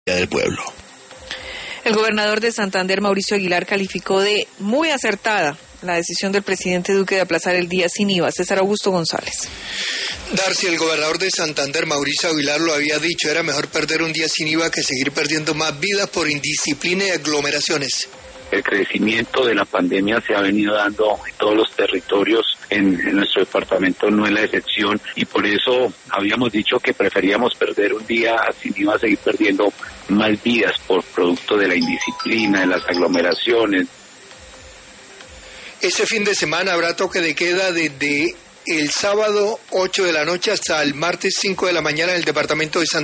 del pueblo. El gobernador de Santander, Mauricio Aguilar, calificó de muy acertada la decisión del presidente Duque de aplazar el día sin IVA. César Augusto González. Darcy, el gobernador de Santander, Mauricio Aguilar, lo había dicho, era mejor perder un día sin IVA que seguir perdiendo más vidas por indisciplina y aglomeraciones. El crecimiento de la pandemia se ha venido dando en todos los territorios, en nuestro departamento no es la excepción, y por eso habíamos dicho que preferíamos perder un día sin IVA a seguir perdiendo más vidas por producto de la indisciplina, de las aglomeraciones. Este fin de semana habrá toque de queda desde el sábado 8 de la noche hasta el martes 5 de la mañana en el departamento de Santander.